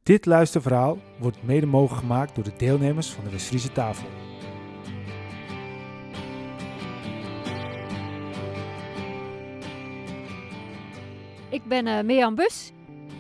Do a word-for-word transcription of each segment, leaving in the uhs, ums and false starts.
Dit luisterverhaal wordt mede mogelijk gemaakt door de deelnemers van de West-Friese Tafel. Ik ben uh, Mirjam Bus.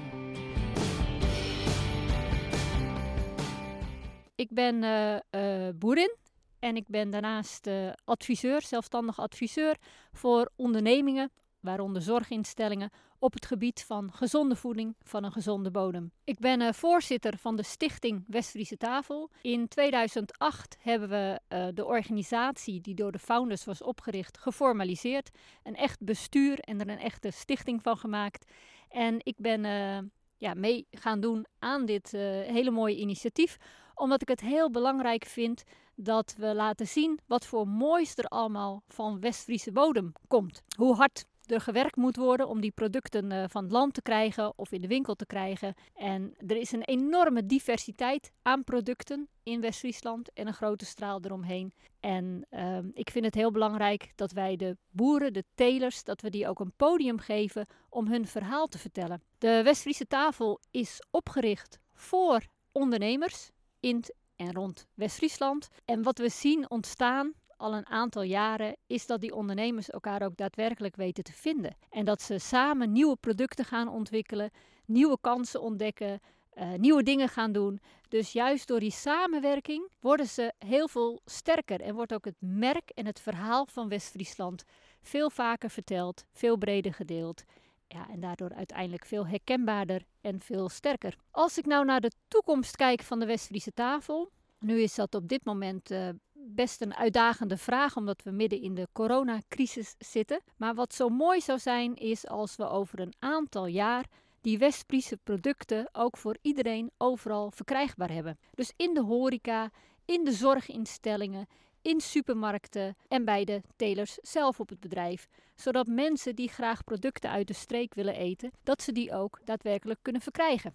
Ik ben uh, uh, boerin en ik ben daarnaast uh, adviseur, zelfstandig adviseur voor ondernemingen, waaronder zorginstellingen, op het gebied van gezonde voeding van een gezonde bodem. Ik ben uh, voorzitter van de Stichting West-Friese Tafel. In tweeduizend acht hebben we uh, de organisatie die door de founders was opgericht geformaliseerd. Een echt bestuur en er een echte stichting van gemaakt. En ik ben uh, ja, mee gaan doen aan dit uh, hele mooie initiatief, omdat ik het heel belangrijk vind dat we laten zien wat voor moois er allemaal van West-Friese bodem komt. Hoe hard er gewerkt moet worden om die producten uh, van het land te krijgen of in de winkel te krijgen. En er is een enorme diversiteit aan producten in West-Friesland en een grote straal eromheen. En uh, ik vind het heel belangrijk dat wij de boeren, de telers, dat we die ook een podium geven om hun verhaal te vertellen. De West-Friese Tafel is opgericht voor ondernemers in en rond West-Friesland. En wat we zien ontstaan al een aantal jaren is dat die ondernemers elkaar ook daadwerkelijk weten te vinden. En dat ze samen nieuwe producten gaan ontwikkelen, nieuwe kansen ontdekken, uh, nieuwe dingen gaan doen. Dus juist door die samenwerking worden ze heel veel sterker en wordt ook het merk en het verhaal van West-Friesland veel vaker verteld, veel breder gedeeld. Ja, en daardoor uiteindelijk veel herkenbaarder en veel sterker. Als ik nou naar de toekomst kijk van de West-Friese Tafel, nu is dat op dit moment uh, best een uitdagende vraag, omdat we midden in de coronacrisis zitten. Maar wat zo mooi zou zijn, is als we over een aantal jaar die West-Friese producten ook voor iedereen overal verkrijgbaar hebben. Dus in de horeca, in de zorginstellingen, in supermarkten en bij de telers zelf op het bedrijf. Zodat mensen die graag producten uit de streek willen eten, dat ze die ook daadwerkelijk kunnen verkrijgen.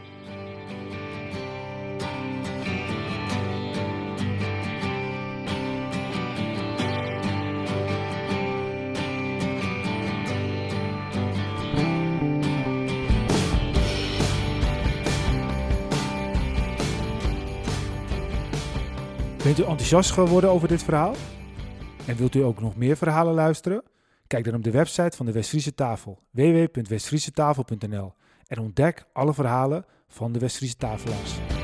Bent u enthousiast geworden over dit verhaal? En wilt u ook nog meer verhalen luisteren? Kijk dan op de website van de West-Friese Tafel, w w w punt west friese tafel punt n l, en ontdek alle verhalen van de West-Friese Tafelaars.